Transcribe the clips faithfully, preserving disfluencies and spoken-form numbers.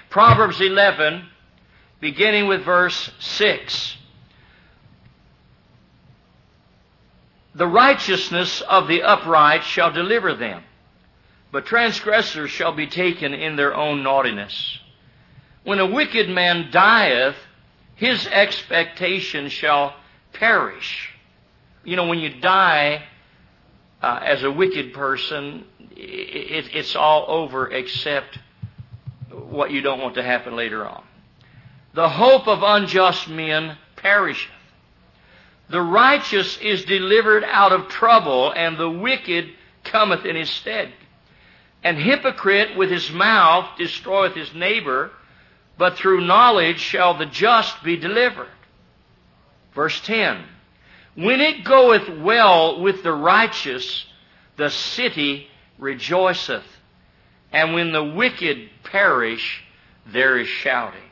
Proverbs eleven, beginning with verse six. The righteousness of the upright shall deliver them, but transgressors shall be taken in their own naughtiness. When a wicked man dieth, his expectation shall perish. You know, when you die uh, as a wicked person, it, it's all over except what you don't want to happen later on. The hope of unjust men perisheth. The righteous is delivered out of trouble, and the wicked cometh in his stead. An hypocrite with his mouth destroyeth his neighbor, but through knowledge shall the just be delivered. Verse ten. When it goeth well with the righteous, the city rejoiceth, and when the wicked perish, there is shouting.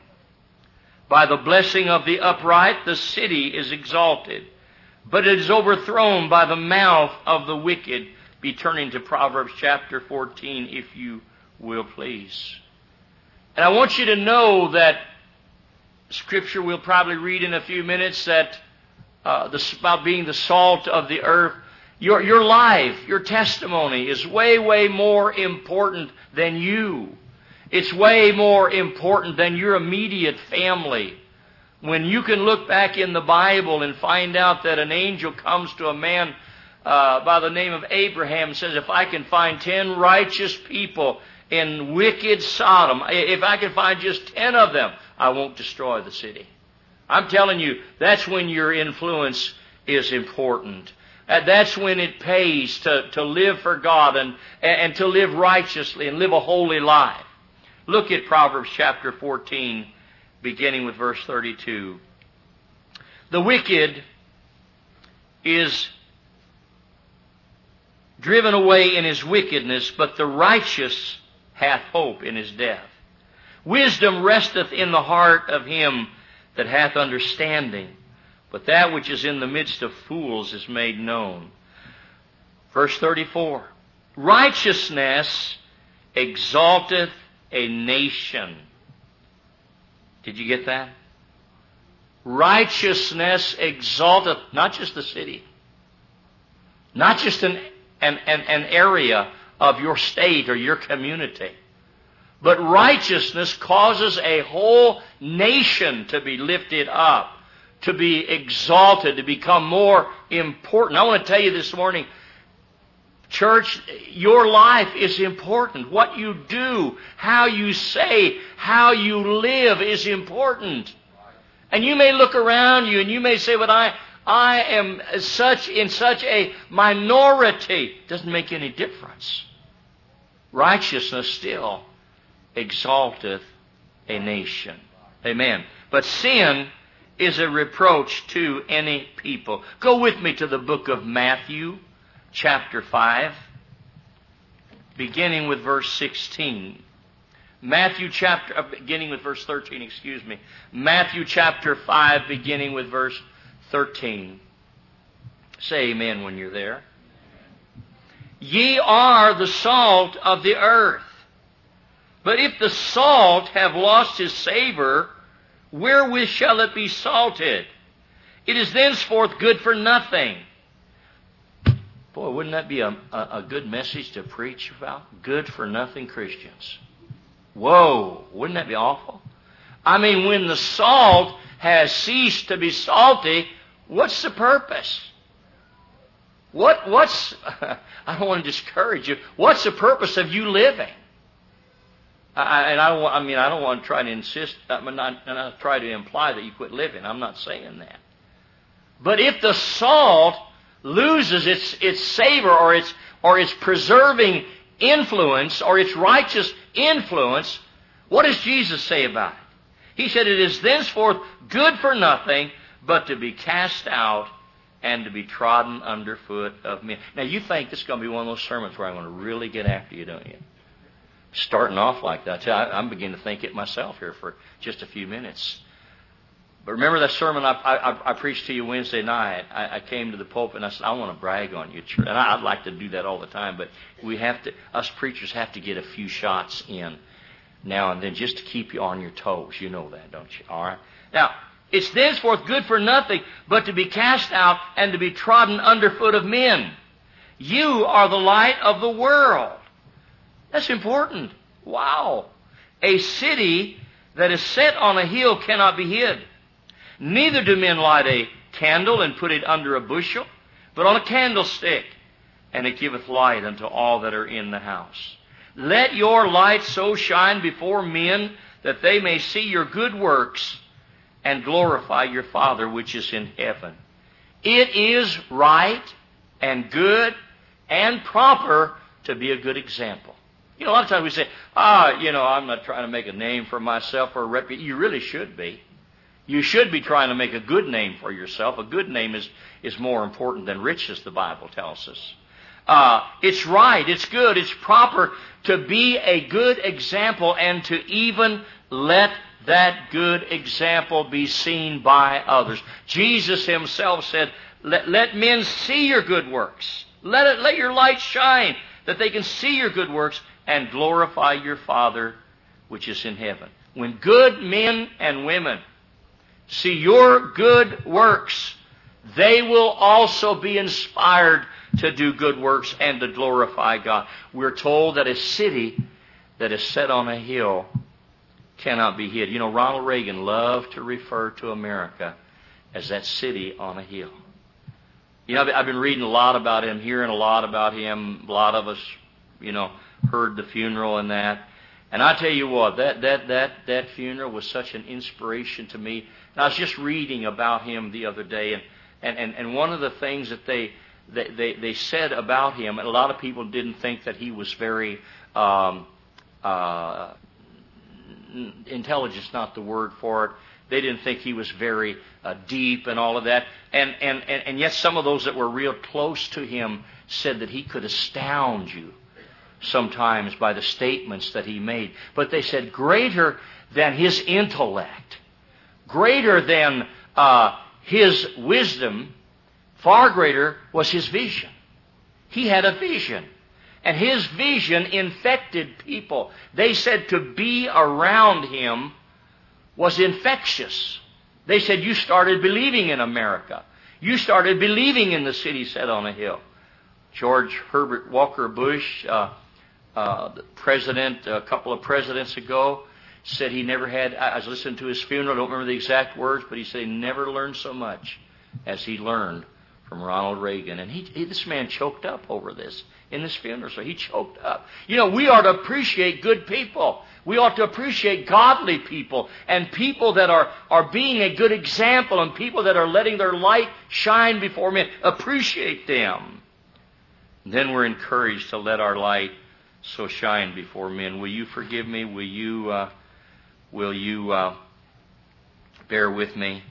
By the blessing of the upright, the city is exalted, but it is overthrown by the mouth of the wicked. Be turning to Proverbs chapter fourteen, if you will, please. And I want you to know that Scripture we'll probably read in a few minutes that uh, the, about being the salt of the earth. Your, your life, your testimony is way, way more important than you. It's way more important than your immediate family. When you can look back in the Bible and find out that an angel comes to a man uh, by the name of Abraham and says, if I can find ten righteous people in wicked Sodom, if I can find just ten of them, I won't destroy the city. I'm telling you, that's when your influence is important. Uh, that's when it pays to, to live for God and, and to live righteously and live a holy life. Look at Proverbs chapter fourteen, beginning with verse thirty-two. The wicked is driven away in his wickedness, but the righteous hath hope in his death. Wisdom resteth in the heart of him that hath understanding, but that which is in the midst of fools is made known. Verse thirty-four. Righteousness exalteth a nation. Did you get that? Righteousness exalteth not just the city, not just an, an, an, an area of your state or your community, but righteousness causes a whole nation to be lifted up, to be exalted, to become more important. I want to tell you this morning, church, your life is important. What you do, how you say, how you live is important. And you may look around you and you may say, but I, I am such in such a minority. Doesn't make any difference. Righteousness still exalteth a nation. Amen. But sin is a reproach to any people. Go with me to the book of Matthew, chapter five, beginning with verse sixteen. Matthew chapter, uh, beginning with verse thirteen, excuse me. Matthew chapter five, beginning with verse thirteen. Say amen when you're there. Ye are the salt of the earth. But if the salt have lost his savor, wherewith shall it be salted? It is thenceforth good for nothing. Boy, wouldn't that be a, a, a good message to preach about? Good for nothing Christians. Whoa, wouldn't that be awful? I mean, when the salt has ceased to be salty, what's the purpose? What, what's, I don't want to discourage you, what's the purpose of you living? I, and I, don't, I mean, I don't want to try to insist, I'm not, I'm not try to imply that you quit living. I'm not saying that. But if the salt loses its its savor or its or its preserving influence or its righteous influence, what does Jesus say about it? He said, it is thenceforth good for nothing but to be cast out and to be trodden underfoot of men. Now you think this is going to be one of those sermons where I'm going to really get after you, don't you? Starting off like that. I, I'm beginning to think it myself here for just a few minutes. But remember that sermon I, I, I preached to you Wednesday night. I, I came to the pulpit and I said, I want to brag on you, church. And I, I'd like to do that all the time, but we have to, us preachers have to get a few shots in. now and then just to keep you on your toes. You know that, don't you? All right. Now, it's thenceforth good for nothing but to be cast out and to be trodden underfoot of men. You are the light of the world. That's important. Wow. A city that is set on a hill cannot be hid. Neither do men light a candle and put it under a bushel, but on a candlestick, and it giveth light unto all that are in the house. Let your light so shine before men that they may see your good works and glorify your Father which is in heaven. It is right and good and proper to be a good example. You know, a lot of times we say, ah, you know, I'm not trying to make a name for myself or a reputation. You really should be. You should be trying to make a good name for yourself. A good name is, is more important than riches, the Bible tells us. Uh, it's right, it's good, it's proper to be a good example and to even let that good example be seen by others. Jesus himself said, let, let men see your good works. Let it, let your light shine that they can see your good works and glorify your Father which is in heaven. When good men and women see your good works, they will also be inspired to do good works and to glorify God. We're told that a city that is set on a hill cannot be hid. You know, Ronald Reagan loved to refer to America as that city on a hill. You know, I've been reading a lot about him, hearing a lot about him. A lot of us, you know, heard the funeral and that. And I tell you what, that that that that funeral was such an inspiration to me. And I was just reading about him the other day, and and, and, and one of the things that they, they they they said about him, and a lot of people didn't think that he was very um, uh, intelligence, not the word for it. They didn't think he was very uh, deep and all of that. And, and, and, and yet some of those that were real close to him said that he could astound you sometimes by the statements that he made. But they said greater than his intellect, greater than uh, his wisdom, far greater was his vision. He had a vision. And his vision infected people. They said to be around him was infectious. They said, you started believing in America. You started believing in the city set on a hill. George Herbert Walker Bush, uh, uh, the president, a couple of presidents ago, said he never had, I was listening to his funeral, I don't remember the exact words, but he said he never learned so much as he learned from Ronald Reagan. And he, he, this man choked up over this in this funeral, so he choked up. You know, we ought to appreciate good people. We ought to appreciate godly people and people that are, are being a good example and people that are letting their light shine before men. Appreciate them. And then we're encouraged to let our light so shine before men. Will you forgive me? Will you, uh, will you uh, bear with me?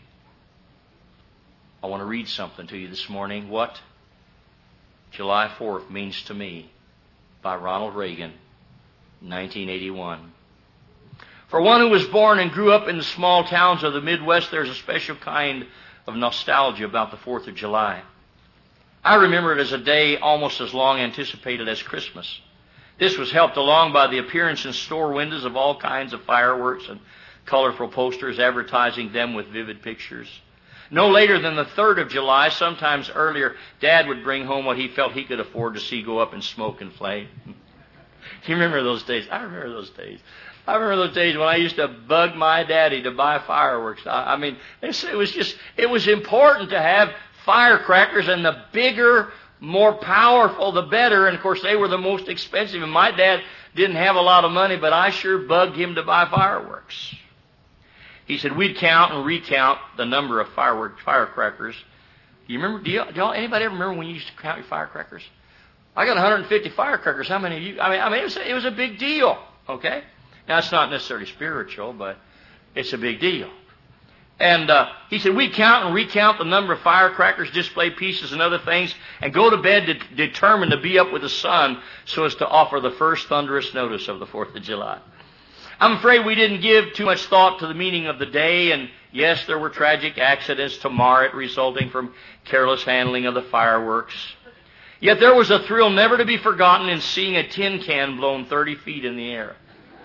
I want to read something to you this morning. What July fourth means to me by Ronald Reagan, nineteen eighty-one. For one who was born and grew up in the small towns of the Midwest, there's a special kind of nostalgia about the fourth of July. I remember it as a day almost as long anticipated as Christmas. This was helped along by the appearance in store windows of all kinds of fireworks and colorful posters advertising them with vivid pictures. No later than the third of July, sometimes earlier, Dad would bring home what he felt he could afford to see go up in smoke and flame. Do you remember those days? I remember those days. I remember those days when I used to bug my daddy to buy fireworks. I, I mean, it was just, it was important to have firecrackers, and the bigger, more powerful, the better. And of course, they were the most expensive. And my dad didn't have a lot of money, but I sure bugged him to buy fireworks. He said we'd count and recount the number of firework firecrackers. You remember? Do, you, do y'all, anybody ever remember when you used to count your firecrackers? I got one hundred fifty firecrackers. How many of you? I mean, I mean, it was a, it was a big deal. Okay. Now it's not necessarily spiritual, but it's a big deal. And uh, he said we'd count and recount the number of firecrackers, display pieces, and other things, and go to bed to, determined to be up with the sun so as to offer the first thunderous notice of the fourth of July. I'm afraid we didn't give too much thought to the meaning of the day, and yes, there were tragic accidents to mar it resulting from careless handling of the fireworks. Yet there was a thrill never to be forgotten in seeing a tin can blown thirty feet in the air.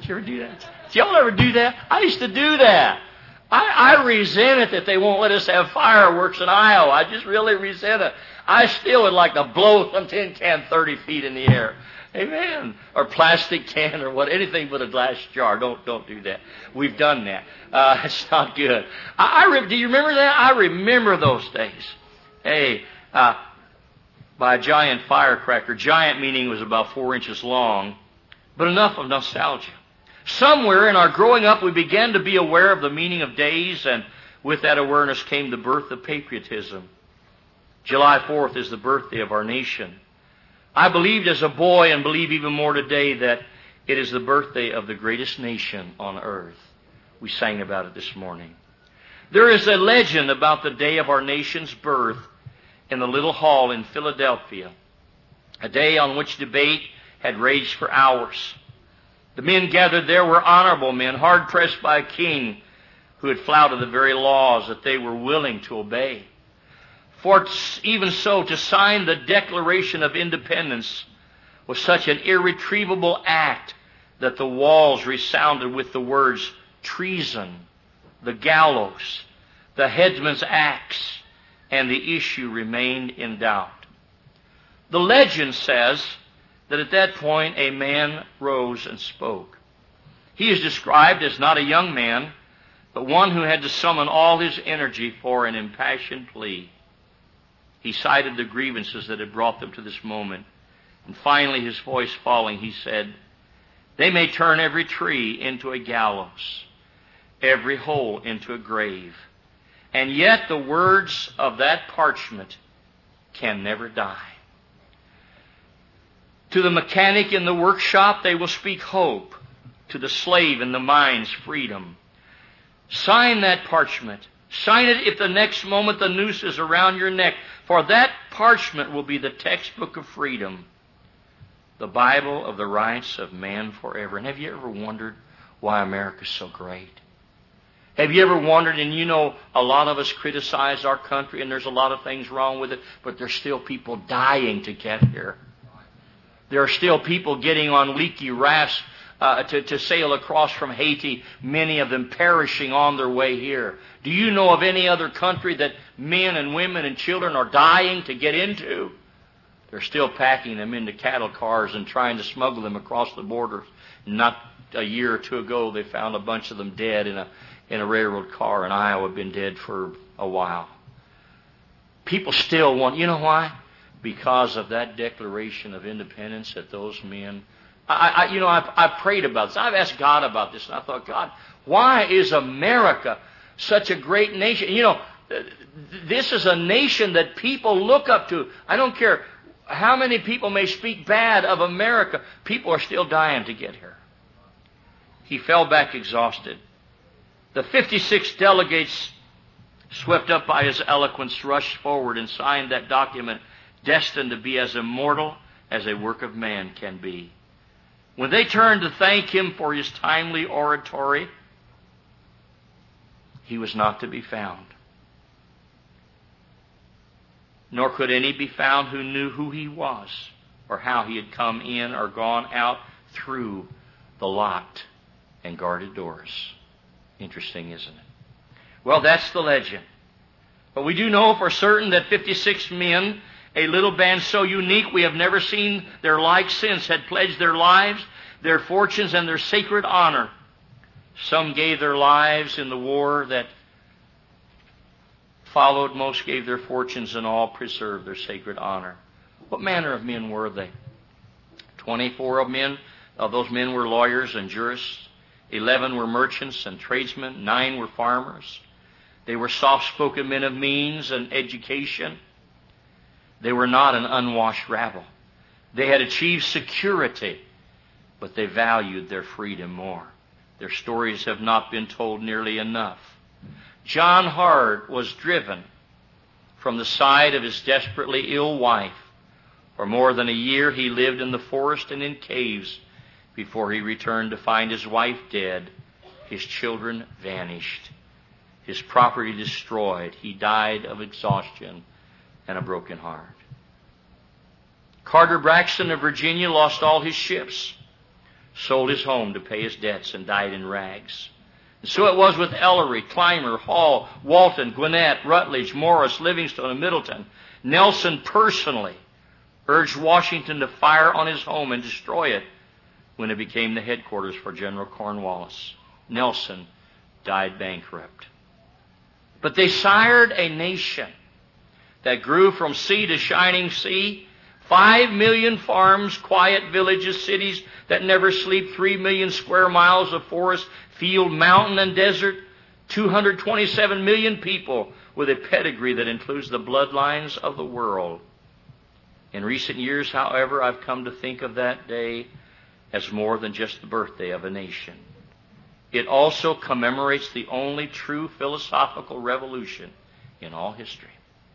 Did you ever do that? Did y'all ever do that? I used to do that. I, I resent it that they won't let us have fireworks in Iowa. I just really resent it. I still would like to blow some tin can thirty feet in the air. Amen. Or plastic can or what, anything but a glass jar. Don't don't do that. We've done that. Uh, it's not good. I, I re- do you remember that? I remember those days. Hey, uh, by a giant firecracker. Giant meaning was about four inches long, but enough of nostalgia. Somewhere in our growing up, we began to be aware of the meaning of days, and with that awareness came the birth of patriotism. July fourth is the birthday of our nation. I believed as a boy, and believe even more today, that it is the birthday of the greatest nation on earth. We sang about it this morning. There is a legend about the day of our nation's birth in the little hall in Philadelphia, a day on which debate had raged for hours. The men gathered there were honorable men, hard-pressed by a king who had flouted the very laws that they were willing to obey. For even so, to sign the Declaration of Independence was such an irretrievable act that the walls resounded with the words treason, the gallows, the headsman's axe, and the issue remained in doubt. The legend says that at that point a man rose and spoke. He is described as not a young man, but one who had to summon all his energy for an impassioned plea. He cited the grievances that had brought them to this moment. And finally, his voice falling, he said, "They may turn every tree into a gallows, every hole into a grave, and yet the words of that parchment can never die. To the mechanic in the workshop, they will speak hope. To the slave in the mines, freedom. Sign that parchment. Sign it if the next moment the noose is around your neck, for that parchment will be the textbook of freedom, the Bible of the rights of man forever." And have you ever wondered why America's so great? Have you ever wondered, and you know a lot of us criticize our country, and there's a lot of things wrong with it, but there's still people dying to get here. There are still people getting on leaky rafts uh, to, to sail across from Haiti, many of them perishing on their way here. Do you know of any other country that men and women and children are dying to get into? They're still packing them into cattle cars and trying to smuggle them across the border. Not a year or two ago, they found a bunch of them dead in a in a railroad car in Iowa, been dead for a while. People still want, you know why? Because of that Declaration of Independence that those men, I, I you know, I've, I've prayed about this. I've asked God about this, and I thought, God, why is America such a great nation? You know, this is a nation that people look up to. I don't care how many people may speak bad of America. People are still dying to get here. He fell back exhausted. The fifty-six delegates, swept up by his eloquence, rushed forward and signed that document, destined to be as immortal as a work of man can be. When they turned to thank him for his timely oratory, he was not to be found. Nor could any be found who knew who he was or how he had come in or gone out through the locked and guarded doors. Interesting, isn't it? Well, that's the legend. But we do know for certain that fifty-six men, a little band so unique we have never seen their like since, had pledged their lives, their fortunes, and their sacred honor. Some gave their lives in the war that followed. Most gave their fortunes, and all preserved their sacred honor. What manner of men were they? Twenty-four of men, of those men were lawyers and jurists. Eleven were merchants and tradesmen. Nine were farmers. They were soft-spoken men of means and education. They were not an unwashed rabble. They had achieved security, but they valued their freedom more. Their stories have not been told nearly enough. John Hart was driven from the side of his desperately ill wife. For more than a year he lived in the forest and in caves before he returned to find his wife dead, his children vanished, his property destroyed. He died of exhaustion and a broken heart. Carter Braxton of Virginia lost all his ships. sold his home to pay his debts, and died in rags. And so it was with Ellery, Clymer, Hall, Walton, Gwinnett, Rutledge, Morris, Livingston, and Middleton. Nelson personally urged Washington to fire on his home and destroy it when it became the headquarters for General Cornwallis. Nelson died bankrupt. But they sired a nation that grew from sea to shining sea. Five million farms, quiet villages, cities that never sleep, three million square miles of forest, field, mountain, and desert, two hundred twenty-seven million people with a pedigree that includes the bloodlines of the world. In recent years, however, I've come to think of that day as more than just the birthday of a nation. It also commemorates the only true philosophical revolution in all history.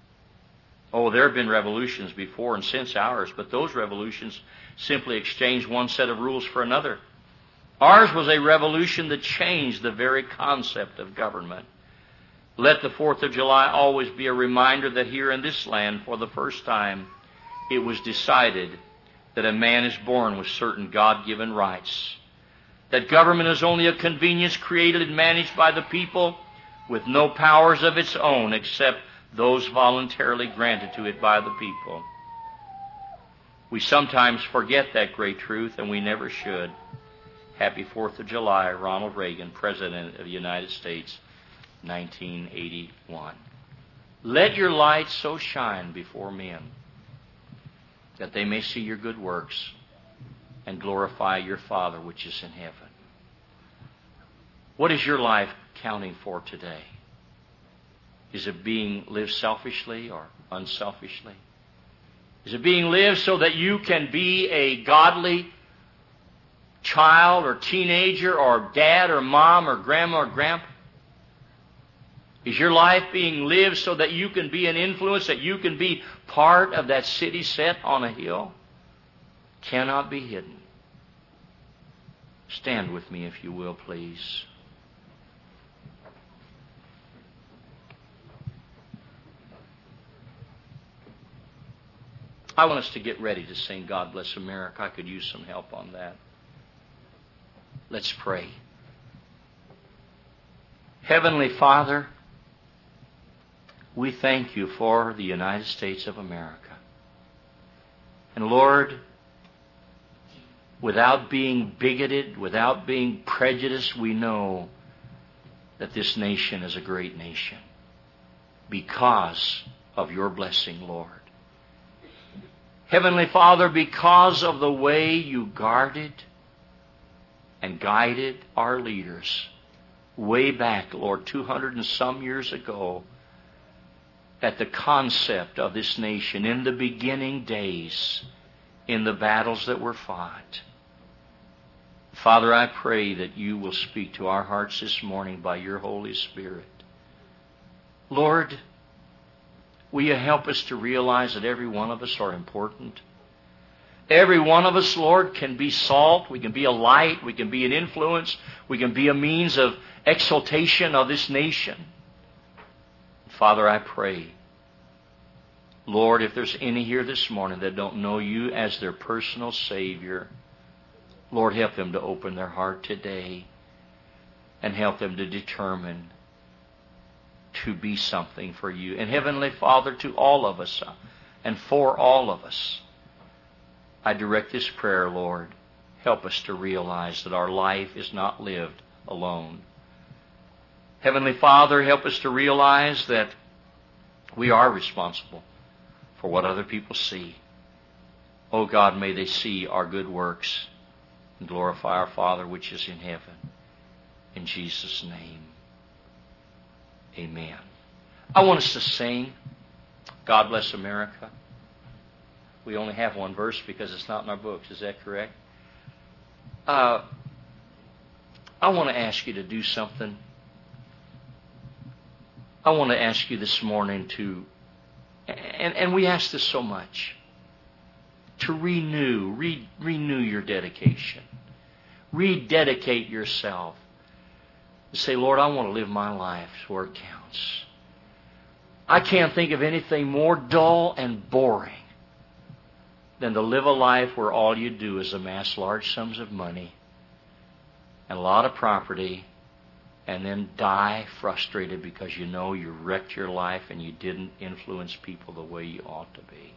Oh, there have been revolutions before and since ours, but those revolutions simply exchanged one set of rules for another. Ours was a revolution that changed the very concept of government. Let the fourth of July always be a reminder that here in this land, for the first time, it was decided that a man is born with certain God-given rights, that government is only a convenience created and managed by the people with no powers of its own except those voluntarily granted to it by the people. We sometimes forget that great truth, and we never should. Happy fourth of July, Ronald Reagan, President of the United States, nineteen eighty-one. Let your light so shine before men that they may see your good works and glorify your Father which is in heaven. What is your life counting for today? Is it being lived selfishly or unselfishly? Is it being lived so that you can be a godly child or teenager or dad or mom or grandma or grandpa? Is your life being lived so that you can be an influence, that you can be part of that city set on a hill? Cannot be hidden. Stand with me if you will, please. I want us to get ready to sing God Bless America. I could use some help on that. Let's pray. Heavenly Father, we thank you for the United States of America. And Lord, without being bigoted, without being prejudiced, we know that this nation is a great nation because of your blessing, Lord. Heavenly Father, because of the way you guarded and guided our leaders way back, Lord, two hundred and some years ago, at the concept of this nation in the beginning days, in the battles that were fought. Father, I pray that you will speak to our hearts this morning by your Holy Spirit. Lord, will you help us to realize that every one of us are important? Every one of us, Lord, can be salt. We can be a light. We can be an influence. We can be a means of exaltation of this nation. Father, I pray, Lord, if there's any here this morning that don't know you as their personal Savior, Lord, help them to open their heart today and help them to determine to be something for you. And Heavenly Father, to all of us and for all of us, I direct this prayer, Lord. Help us to realize that our life is not lived alone. Heavenly Father, help us to realize that we are responsible for what other people see. Oh God, may they see our good works and glorify our Father which is in heaven. In Jesus' name, amen. I want us to sing God Bless America. We only have one verse because it's not in our books. Is that correct? Uh, I want to ask you to do something. I want to ask you this morning to, and, and we ask this so much, to renew, re, renew your dedication. Rededicate yourself. And say, Lord, I want to live my life where it counts. I can't think of anything more dull and boring than to live a life where all you do is amass large sums of money and a lot of property, and then die frustrated because you know you wrecked your life and you didn't influence people the way you ought to be.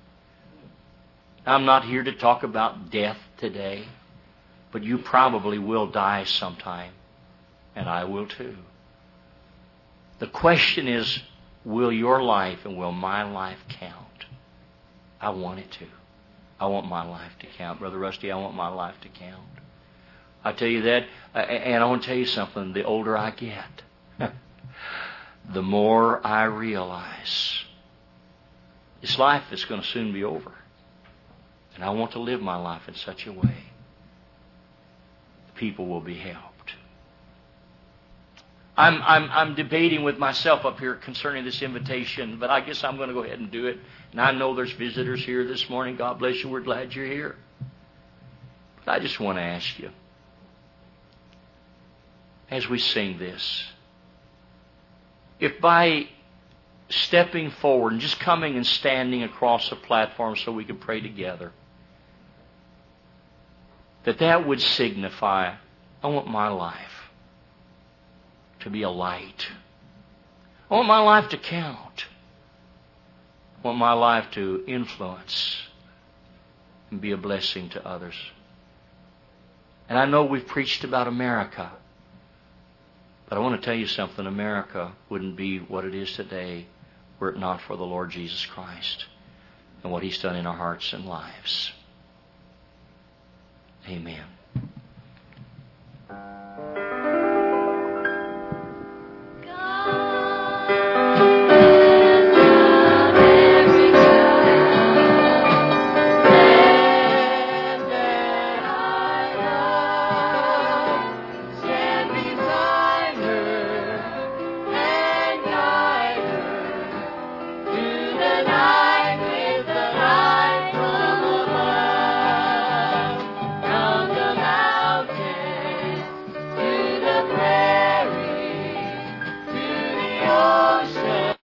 I'm not here to talk about death today, but you probably will die sometime, and I will too. The question is, will your life and will my life count? I want it to. I want my life to count. Brother Rusty, I want my life to count. I tell you that, and I want to tell you something. The older I get, the more I realize this life is going to soon be over. And I want to live my life in such a way that people will be helped. I'm, I'm, I'm debating with myself up here concerning this invitation, but I guess I'm going to go ahead and do it. And I know there's visitors here this morning. God bless you. We're glad you're here. But I just want to ask you, as we sing this, if by stepping forward and just coming and standing across the platform so we could pray together, that that would signify, I want my life to be a light. I want my life to count. I want my life to influence and be a blessing to others. And I know we've preached about America, but I want to tell you something. America wouldn't be what it is today were it not for the Lord Jesus Christ and what He's done in our hearts and lives. Amen.